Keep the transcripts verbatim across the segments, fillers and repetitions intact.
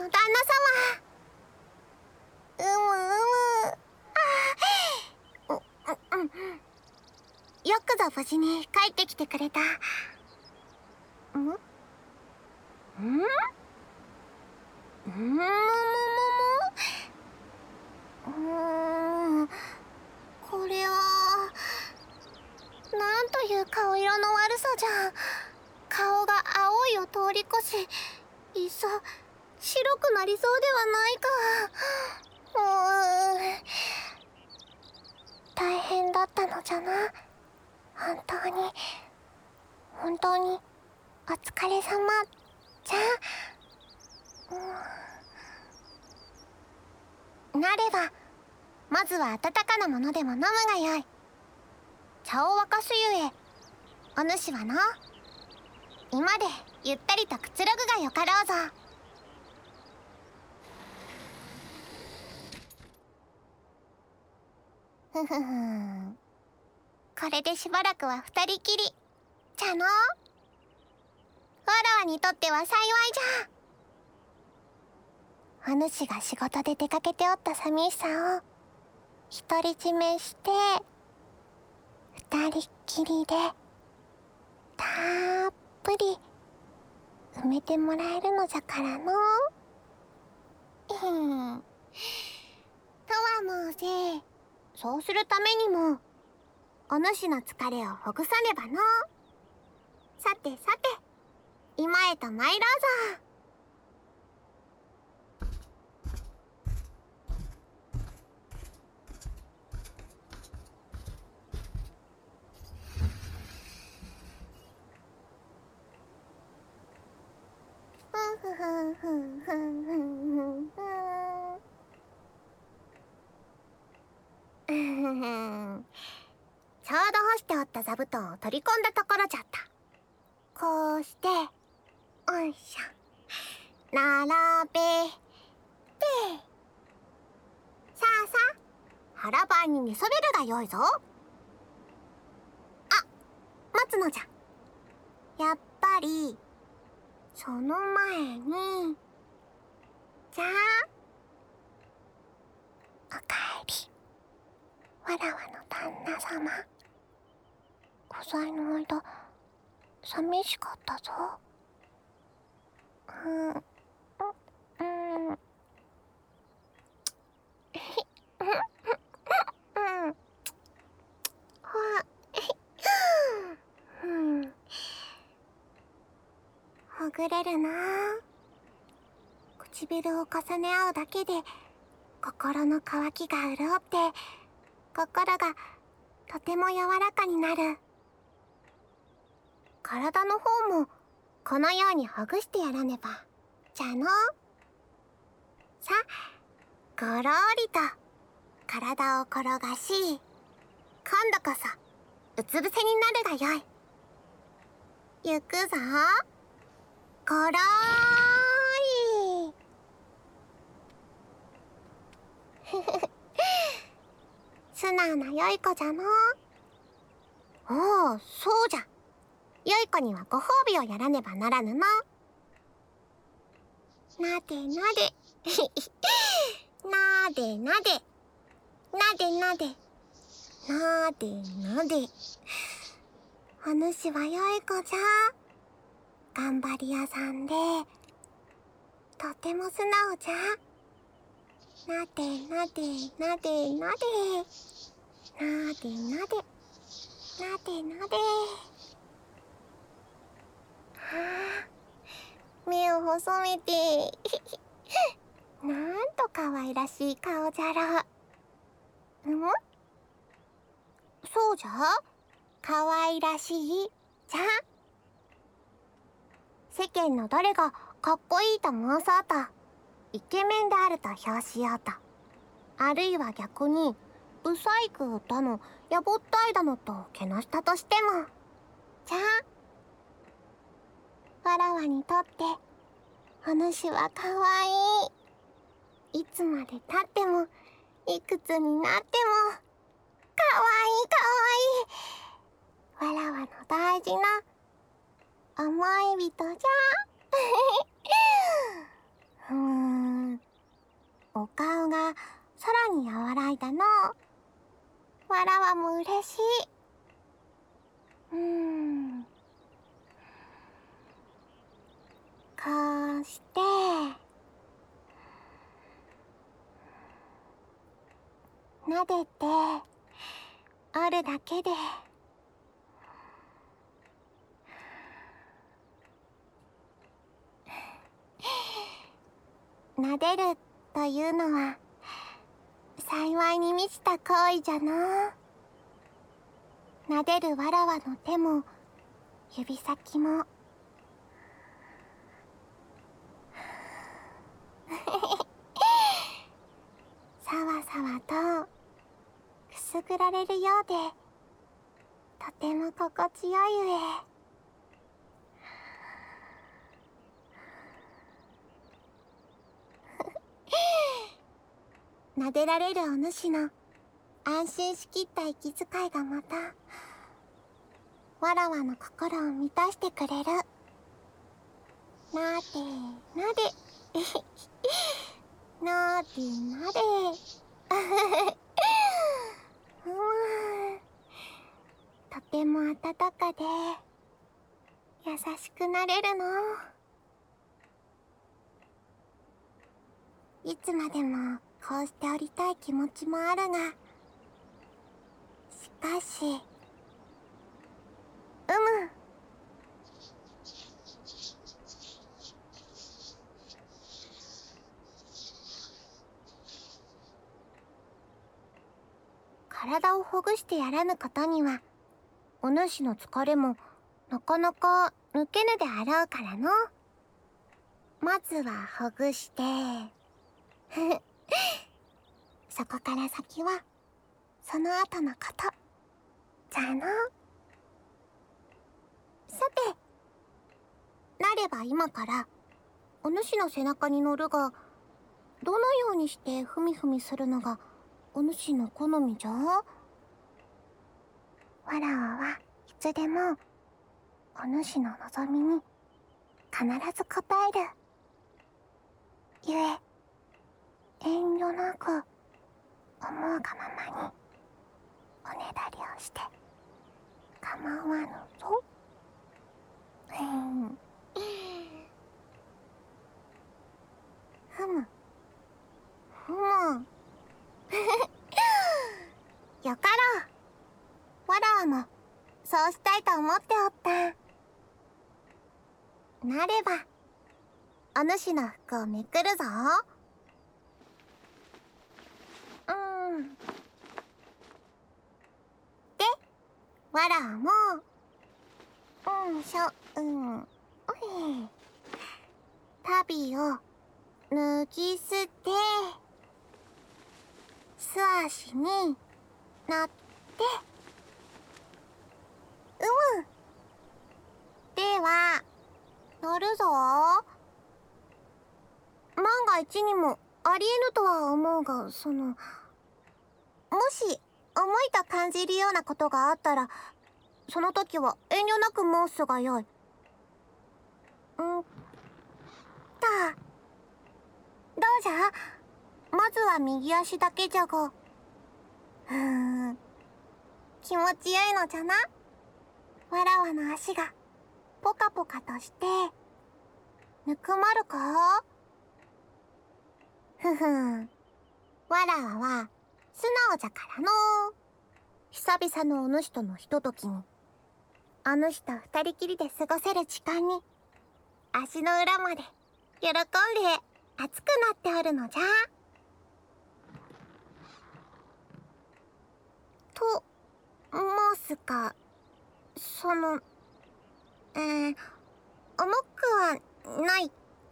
旦那様。うむうむ。あうううんよくぞ無事に帰ってきてくれた。んんんうーんうーんこれはなんという顔色の悪さじゃ。顔が青いを通り越し、いっそ白くなりそうではないか。うーん大変だったのじゃな。本当に本当にお疲れ様じゃ。うん、なればまずは温かなものでも飲むがよい。茶を沸かすゆえお主はの今でゆったりとくつろぐがよかろうぞ。ふふふんこれでしばらくは二人きりじゃの。わらわにとっては幸いじゃ。お主が仕事で出かけておった寂しさを独り占めして二人っきりでたっぷり埋めてもらえるのじゃからの。うんとはもうせそうするためにもお主の疲れをほぐさねばの。さてさて今へと参ろうぞ。ふんふんふんふんふんふんふんちょうど干しておった座布団を取り込んだところじゃった。こうしておいしょ並べてさあさあ腹ばいに寝そべるがよいぞ。あ待つのじゃ。やっぱりその前にじゃあおかえりわらわの旦那様。不在の間寂しかったぞ。うんうんうんうんほぐれるな。唇を重ね合うだけで心の渇きが潤って心がとても柔らかになる。体の方もこのようにほぐしてやらねばじゃの。さごろりと体を転がし今度こそうつ伏せになるがよい。行くぞごろーり素直な良い子じゃの。おおそうじゃ。良い子にはご褒美をやらねばならぬの。なでなでなでなでなでなでなでなでお主は良い子じゃ。頑張り屋さんでとても素直じゃ。なでなでなでなでなでなでなでなではあ目を細めてなんと可愛らしい顔じゃろ。んそうじゃ可愛らしいじゃ。世間の誰がかっこいいと申そうとイケメンであると評しようとあるいは逆にブサイクだのやぼったいだのとけなしたとしてもじゃわらわにとってお主はかわいい。いつまでたってもいくつになってもかわいいかわいいわらわの大事な思い人じゃうーんお顔がさらに和らいだの。わらわも嬉しい。うーん。こうして撫でておるだけで撫でるというのは幸いに満ちた行為じゃな。撫でるわらわの手も指先もさわさわとくすぐられるようでとても心地よい上撫でられるお主の安心しきった息遣いがまたわらわの心を満たしてくれる。なでなでなでなでうーん、とても温かで優しくなれるの。いつまでもこうしておりたい気持ちもあるが、しかしうむ体をほぐしてやらぬ方にはお主の疲れもなかなか抜けぬであろうからの。まずはほぐしてそこから先はその後のことじゃの。さて、なれば今からお主の背中に乗るが、どのようにしてふみふみするのがお主の好みじゃ？わらわはいつでもお主の望みに必ず応える。ゆえ遠慮なく思うがままにおねだりをして構わぬぞ。ふむふむよかろう。わらわもそうしたいと思っておった。なればお主の服をめくるぞ。うんで、わらわもうんしょうんおい旅を脱ぎ捨て素足に乗ってうむでは乗るぞ。万が一にもありえぬとは思うが、そのもし重いと感じるようなことがあったらその時は遠慮なく申すがよい。んとどうじゃ。まずは右足だけじゃが、ふーん気持ちよいのじゃな。わらわの足がポカポカとしてぬくまるか。ふふんわらわは素直じゃからの。久々のお主とのひとときにお主と二人きりで過ごせる時間に足の裏まで喜んで熱くなっておるのじゃ。と申すか、そのえー、重くはないか。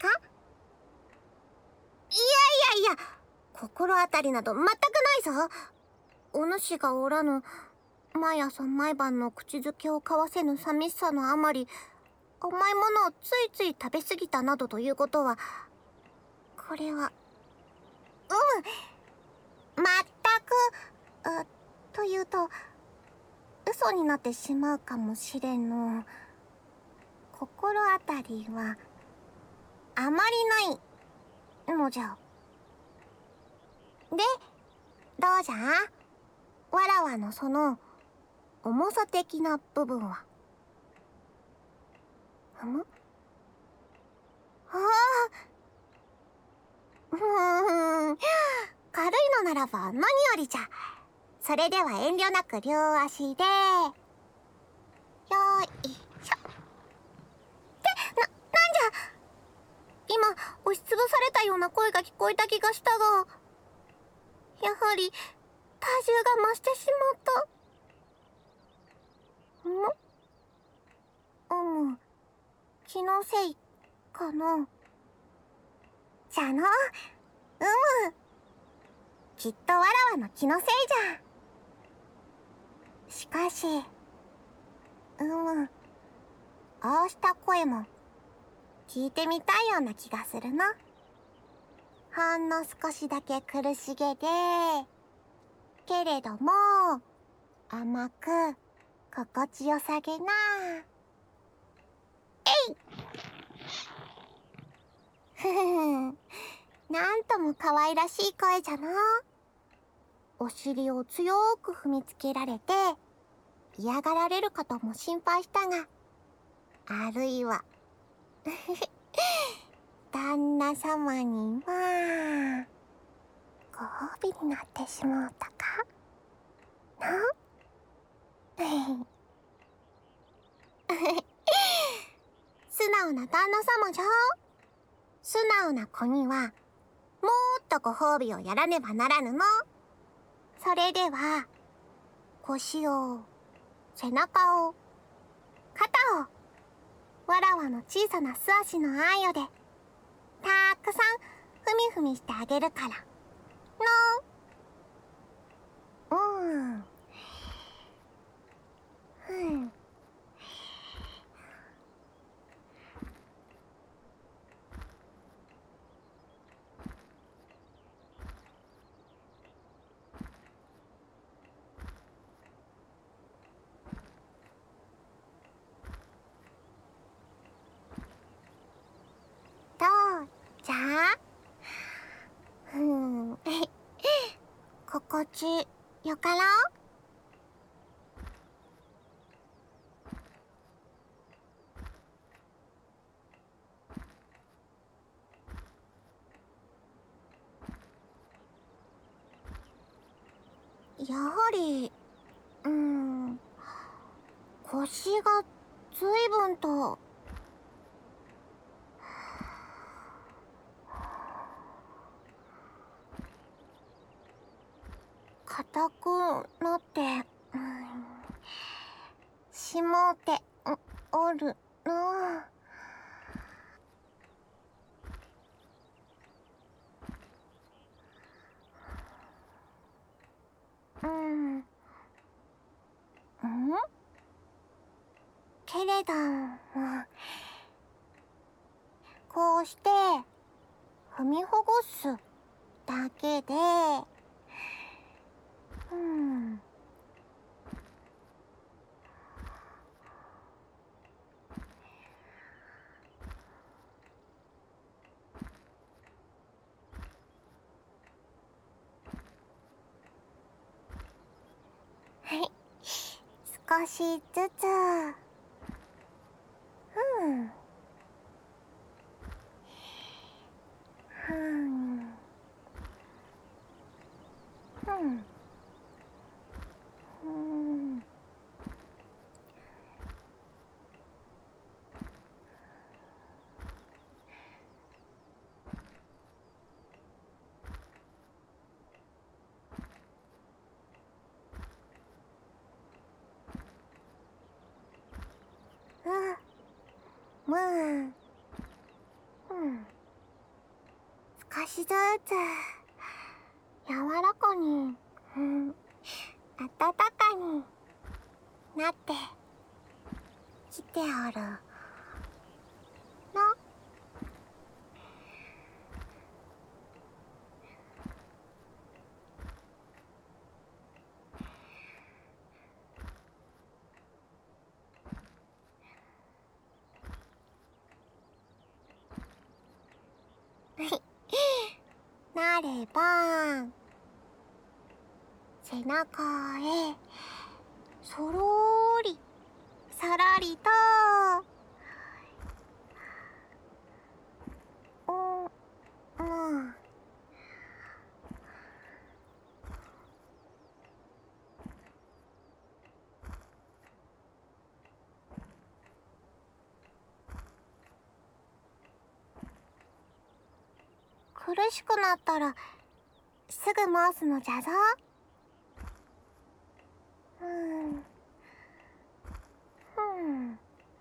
いやいやいや、心当たりなど全くないぞ。お主がおらぬ毎朝毎晩の口づけを交わせぬ寂しさのあまり甘いものをついつい食べ過ぎたなどということは、これはうむ全くうというと嘘になってしまうかもしれんの。心当たりはあまりないのじゃ。 で、どうじゃ？わらわのその重さ的な部分は。ふむ？ああ、うーん、軽いのならば何よりじゃ。それでは遠慮なく両足で。よいしょ。って、な、なんじゃ。今、押しつぶされたような声が聞こえた気がしたが、やはり体重が増してしまった。ん？うむ、気のせいかな。じゃの、うむ、きっとわらわの気のせいじゃ。しかし、うむ、ああした声も聞いてみたいような気がするな。ほんの少しだけ苦しげで、けれども甘く心地よさげな。えいふふふ、なんとも可愛らしい声じゃな。お尻を強く踏みつけられて嫌がられるかとも心配したが、あるいは旦那様にはご褒美になってしまったかな。素直な旦那様じゃ。素直な子にはもっとご褒美をやらねばならぬの。それでは腰を、背中を、肩をわらわの小さな素足のあんよでたくさんふみふみしてあげるからの。うんふん。どうじゃ？ふん心地よかろう？やはり、うーん、腰がずいぶんと。硬くなって、うん、しもうておるな。うん。ん？けれど、こうして踏みほぐすだけで、うん。はい、少しずつ。うん。ふん。ふん。ふん。うん。むー。うん。少しずつ柔らかに、うん、温かになってきておるの。なれば背中へそろーりさらりと。うんうん苦しくなったらすぐ回すのじゃぞ。うんうん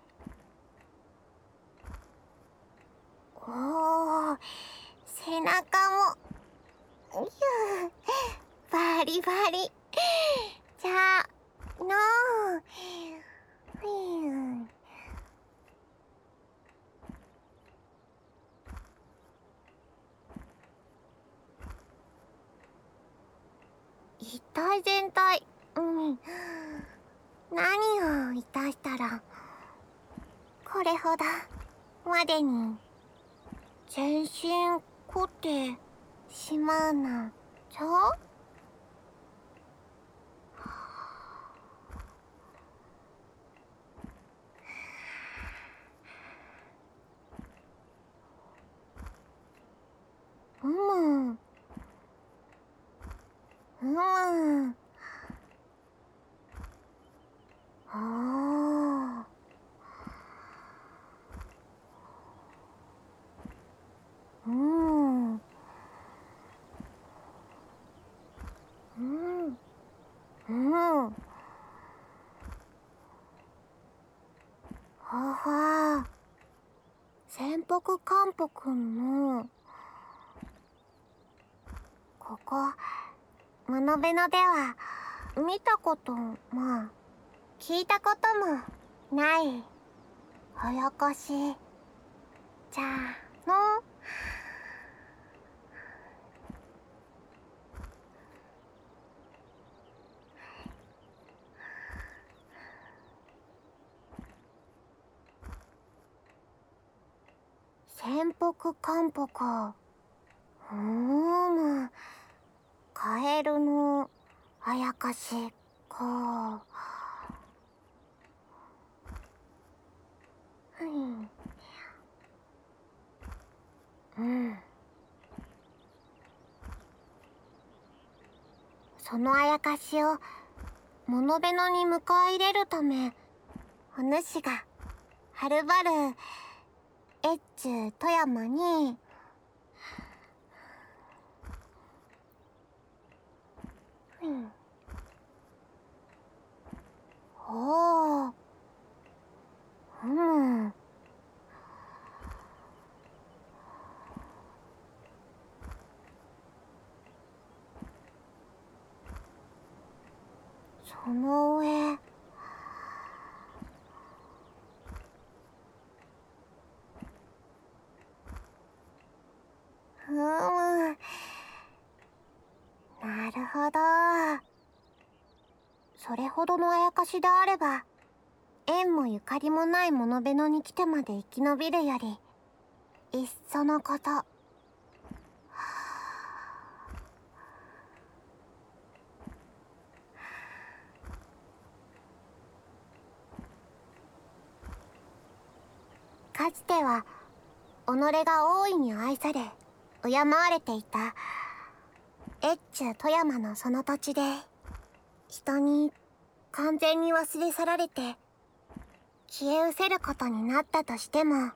おー、背中もうゆバリバリじゃのうん一体全体、うん、何をいたしたらこれほどまでに全身凝ってしまうのじゃ。うむうむおーうんうんうんはは潜伏漢方くんのここ物辺のでは見たことも聞いたこともないあやかしじゃの。潜伏漢方か。うーんカエルのあやかしか。うんうんそのあやかしを物辺野に迎え入れるためお主がはるばる越中富山にうんおおうんその上ふむなるほど。それほどのあやかしであれば縁もゆかりもない物辺野に来てまで生き延びるよりいっそのこと。かつては己が大いに愛され敬われていた越中富山のその土地で人に完全に忘れ去られて消え失せることになったとしても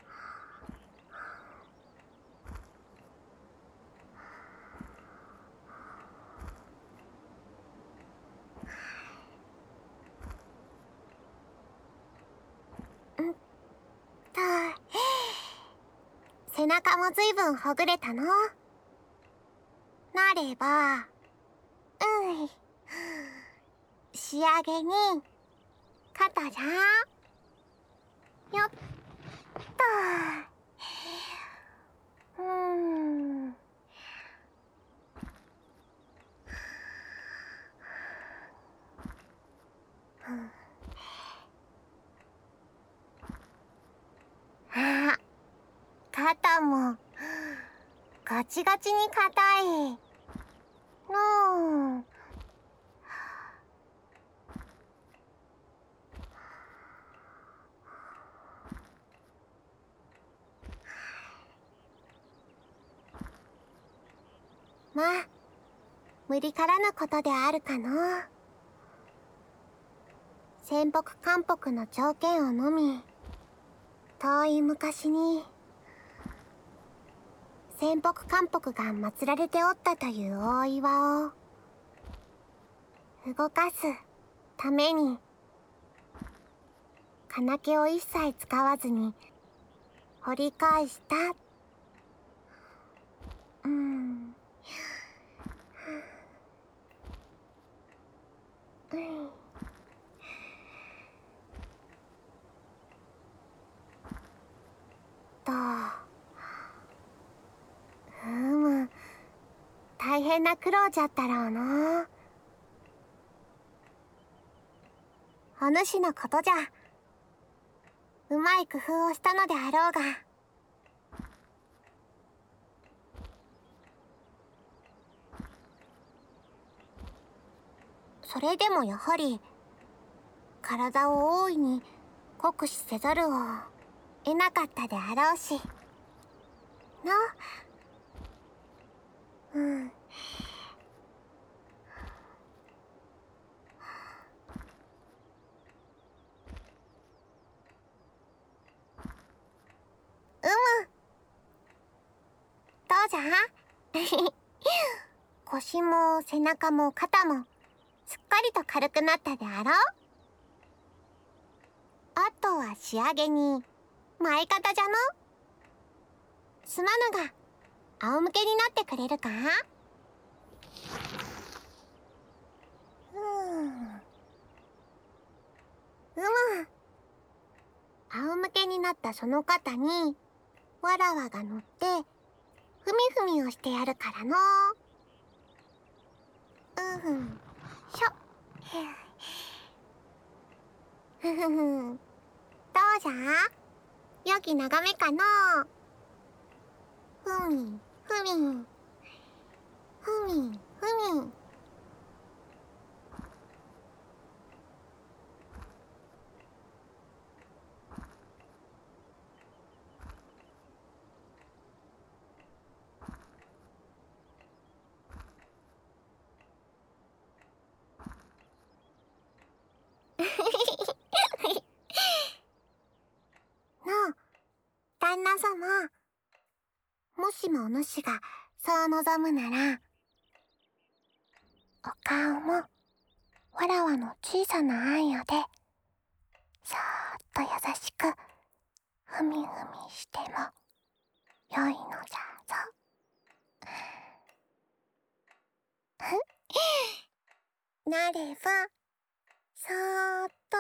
んと背中もずいぶんほぐれたのなればうん仕上げに肩じゃよっとうーんあ肩もガチガチに硬いのまあ無理からぬことであるかの。仙北関北の条件をのみ、遠い昔に仙北関北が祀られておったという大岩を動かすために、金気を一切使わずに掘り返した。うん。うん。と。ふむ。大変な苦労じゃったろうな。お主のことじゃ。うまい工夫をしたのであろうが。それでもやはり体を大いに酷使せざるを得なかったであろうしの。うん。うむ。どうじゃ腰も背中も肩もすっかりと軽くなったであろう。あとは仕上げに前肩じゃの。すまぬが仰向けになってくれるか。うーん。うむ。仰向けになったその肩にわらわが乗ってふみふみをしてやるからの。うんふんしょ。ふふふん。どうじゃ、良き眺めかの。ふみふみふみふみ。のう、旦那様。もしもお主がそう望むなら、お顔もわらわの小さなあんよでそーっと優しくふみふみしてもよいのじゃぞ。なればそーっと。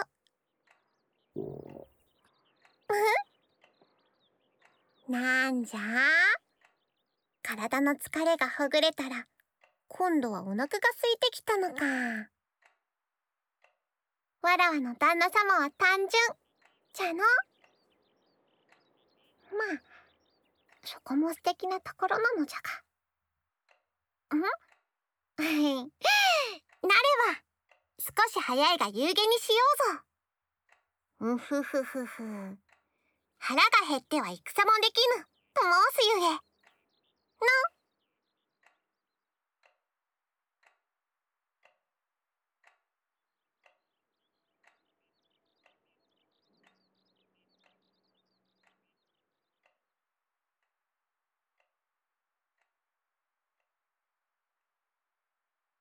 なんじゃ、体の疲れがほぐれたら今度はお腹が空いてきたのか。わらわの旦那様は単純じゃの。まあそこも素敵なところなのじゃが。んなれば少し早いが夕げにしようぞ。うふふふふ。腹が減っては戦もできぬと申すゆえの。